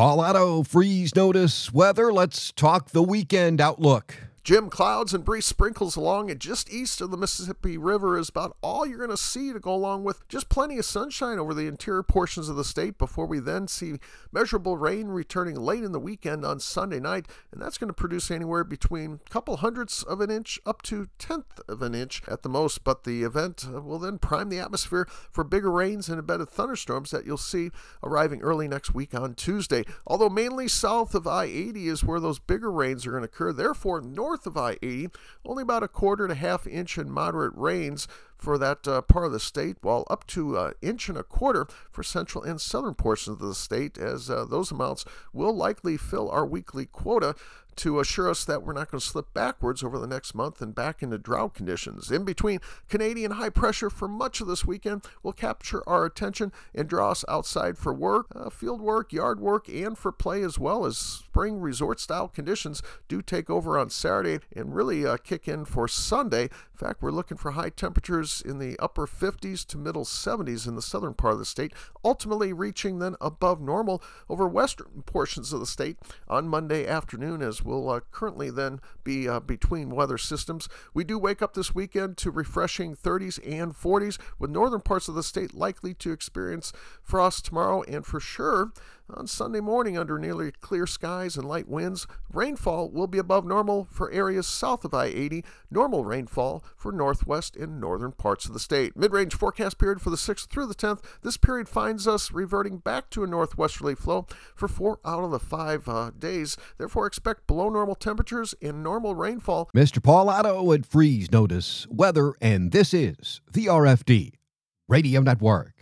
Paul Otto, freeze notice weather. Let's talk the weekend outlook. Jim, clouds and brief sprinkles along and just east of the Mississippi River is about all you're going to see, to go along with just plenty of sunshine over the interior portions of the state before we then see measurable rain returning late in the weekend on Sunday night, and that's going to produce anywhere between a couple hundredths of an inch up to tenth of an inch at the most. But the event will then prime the atmosphere for bigger rains and embedded thunderstorms that you'll see arriving early next week on Tuesday. Although mainly south of I-80 is where those bigger rains are going to occur, therefore north of I-80, only about a quarter to half inch in moderate rains for that part of the state, while up to an inch and a quarter for central and southern portions of the state, as those amounts will likely fill our weekly quota to assure us that we're not going to slip backwards over the next month and back into drought conditions. In between, Canadian high pressure for much of this weekend will capture our attention and draw us outside for work, field work, yard work, and for play, as well as spring resort-style conditions do take over on Saturday and really kick in for Sunday. In fact, we're looking for high temperatures in the upper 50s to middle 70s in the southern part of the state, ultimately reaching then above normal over western portions of the state on Monday afternoon, as will currently then be between weather systems. We do wake up this weekend to refreshing 30s and 40s, with northern parts of the state likely to experience frost tomorrow, and for sure on Sunday morning under nearly clear skies and light winds. Rainfall will be above normal for areas south of I-80, normal rainfall for northwest and northern parts of the state. Mid-range forecast period for the 6th through the 10th. This period finds us reverting back to a northwesterly flow for 4 out of the 5 days. Therefore, expect below normal temperatures and normal rainfall. Mr. Paul Otto at Freeze Notice Weather, and this is the RFD Radio Network.